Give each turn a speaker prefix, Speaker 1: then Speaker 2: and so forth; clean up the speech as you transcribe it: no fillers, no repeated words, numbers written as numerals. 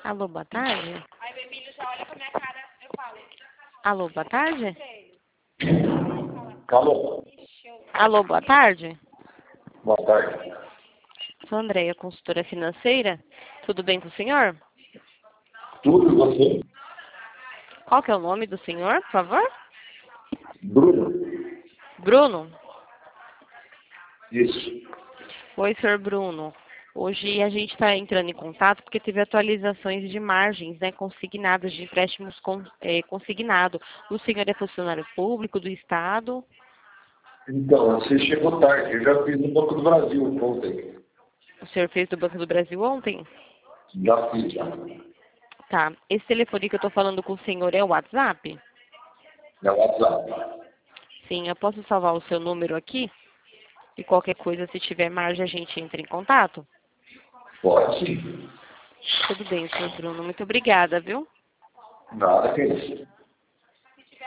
Speaker 1: Alô, boa tarde?
Speaker 2: Aí o Emílio já olha pra minha cara, eu falo.
Speaker 1: Alô, boa tarde?
Speaker 3: Alô?
Speaker 1: Alô, boa tarde?
Speaker 3: Boa tarde.
Speaker 1: Sou Andréia, consultora financeira. Tudo bem com o senhor?
Speaker 3: Tudo e você?
Speaker 1: Qual que é o nome do senhor, por favor?
Speaker 3: Bruno?
Speaker 1: Bruno?
Speaker 3: Isso.
Speaker 1: Oi, senhor Bruno. Hoje a gente está entrando em contato porque teve atualizações de margens, né, consignadas, de empréstimos consignado. O senhor é funcionário público do Estado?
Speaker 3: Então, você chegou tarde. Eu já fiz no Banco do Brasil ontem.
Speaker 1: O senhor fez do Banco do Brasil ontem?
Speaker 3: Já fiz, já.
Speaker 1: Tá. Esse telefone que eu estou falando com o senhor é o WhatsApp?
Speaker 3: É o WhatsApp.
Speaker 1: Sim, eu posso salvar o seu número aqui? E qualquer coisa, se tiver margem, a gente entra em contato?
Speaker 3: Pode sim.
Speaker 1: Tudo bem, senhor Bruno. Muito obrigada, viu?
Speaker 3: Nada que isso.